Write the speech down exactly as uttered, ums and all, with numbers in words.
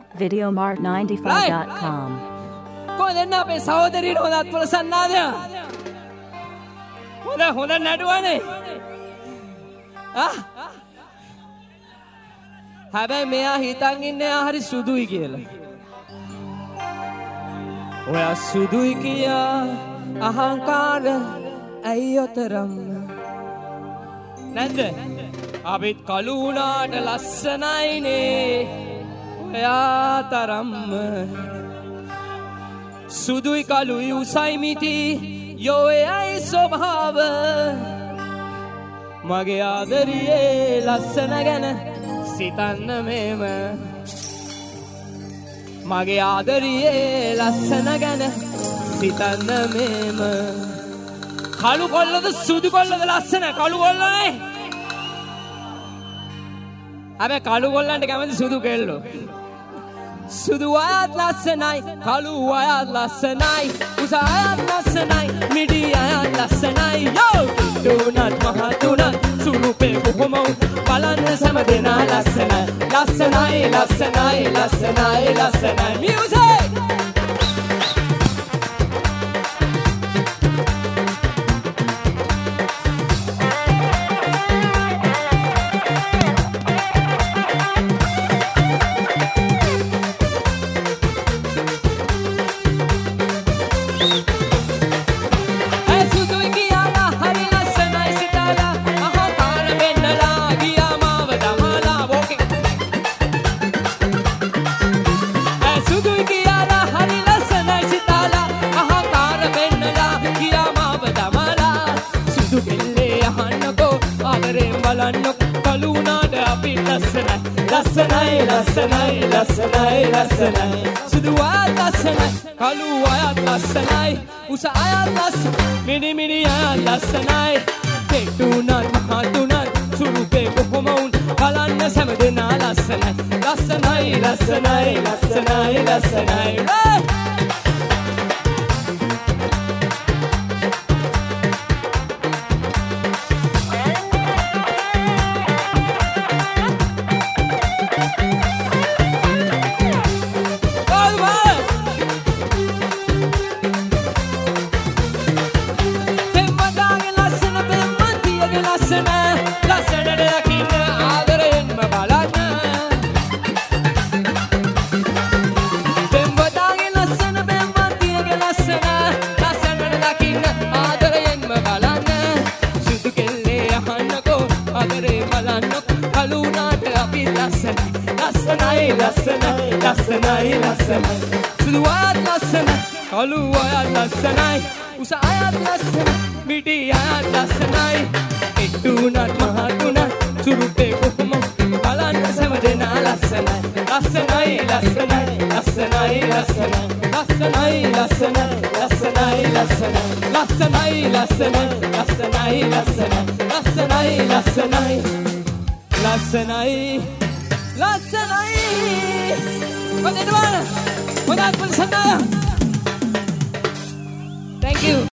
videomart ninety-five dot com. කොහෙන්ද එන්න අපේ සහෝදරියට හොඳත් පොලසන්නාද? හොඳ හොඳ නඩුවනේ. ආ හැබැයි මෙයා හිතන් ඉන්නේ ආ හරි සුදුයි කියලා. ඔයා සුදුයි කියා අහංකාර ඇයි ඔතරම් නැද්ද? අපිත් කළු වුණාට ලස්සනයිනේ ඔයා තරම්ම. සුදුයි කළුයි උසයි මිටි යෝ එයයි ස්වභාව. මගේ ආදරියේ ලස්සන ගැන සිතන්න මෙම. මගේ ආදරියේ ලස්සන ගැන සිතන්න මෙම. කළු කොල්ලද සුදු කොල්ලද ලස්සන? කළු කොල්ලනේ. හැබැයි කළු කොල්ලන්ට කැමති සුදු කෙල්ලෝ. සුදු අයත් ලස්සනයි, කළු අයත් ලස්සනයි, උස අයත් ලස්සනයි, මිඩි අයත් ලස්සනයි. යෝ දුනත් මහතුනත් සුළුපේ කොහොම බලන්න සෑම දෙනා ලස්සනයි. ලස්සනයි ලස්සනයි ලස්සනයි ලස්සනයි. මියුසික් ලස්සනයි ලස්සනයි ලස්සනයි ලස්සනයි. සුදු අයත් ලස්සනයි, කළු අයත් ලස්සනයි, උස අයත් ලස්සනයි, මිනි මිනි අයත් ලස්සනයි. කෙටුනත් මහතුනත් සුළුපේ කොහොම වුන් බලන්න සෑම දෙනා ලස්සනයි. ලස්සනයි ලස්සනයි ලස්සනයි ලස්සනයි. ලස්සනයි ලස්සනයි ලස්සනයි. සුදු අයත් ලස්සනයි, කළු අයත් ලස්සනයි, උස අයත් ලස්සනයි, මිටි අයත් ලස්සනයි. කෙටුනත් මහතුනත් සුළුපේ කොහොම බලන්න සෑම දෙනා ලස්සනයි. ලස්සනයි ලස්සනයි ලස්සනයි ලස්සනයි. ලස්සනයි ලස්සනයි ලස්සනයි ලස්සනයි. ලස්සනයි ලස්සනයි ලස්සනයි ලස්සනයි. ලස්සනයි ලස්සනයි ලස්සනයි ලස්සනයි. Thank you.